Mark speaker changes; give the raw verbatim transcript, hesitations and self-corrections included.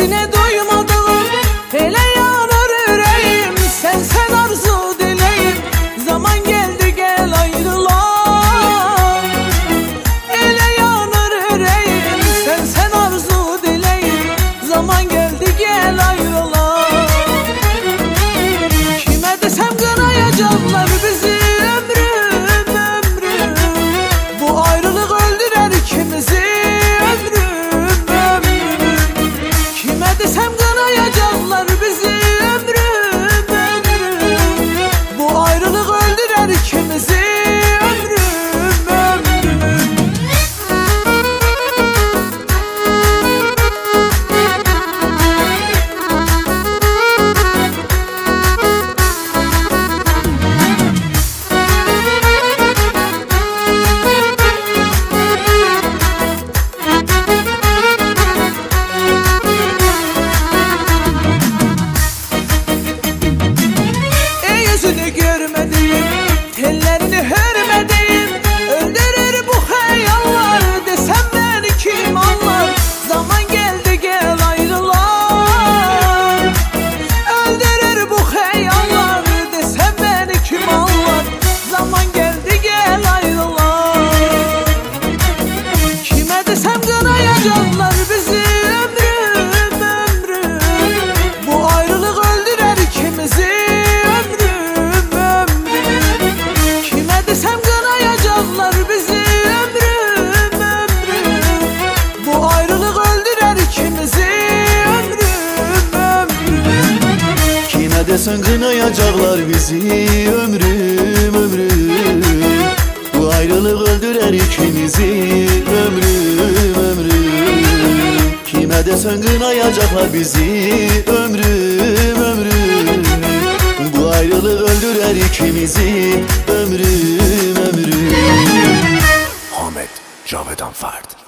Speaker 1: sesine duymadım, hele yanar yüreğim. Sen sen arzu dileyim, zaman geldi gel ayrılalım. Hele yanar yüreğim, sen sen arzu dileyim, zaman geldi gel ayrılalım. Kime desem kınayacaklar bizi, ömrüm ömrüm. Bu ayrılık öldürer ikimizi, ömrüm ömrüm. Kime desem kınayacaklar bizi, ömrüm ömrüm. Bu ayrılık öldürer ikimizi, ömrüm ömrüm. Yüzünü görmedim, tellerini hörmedim. Öldürür bu hayallar, desem beni kim anlar? Zaman geldi gel ayrılalım. Öldürür bu hayallar, desem beni kim anlar? Zaman geldi gel ayrılalım. Kime desem kınayacaklar bizi, ömrüm ömrüm. Bu ayrılık öldürer ikimizi,
Speaker 2: desen kınayacaklar bizi, ömrüm ömrüm. Bu ayrılık öldürer ikimizi, ömrüm ömrüm. Kime desen kınayacaklar bizi, ömrüm ömrüm. Bu ayrılık öldürer ikimizi, ömrüm ömrüm.
Speaker 3: Ahmet Cavedan Fard.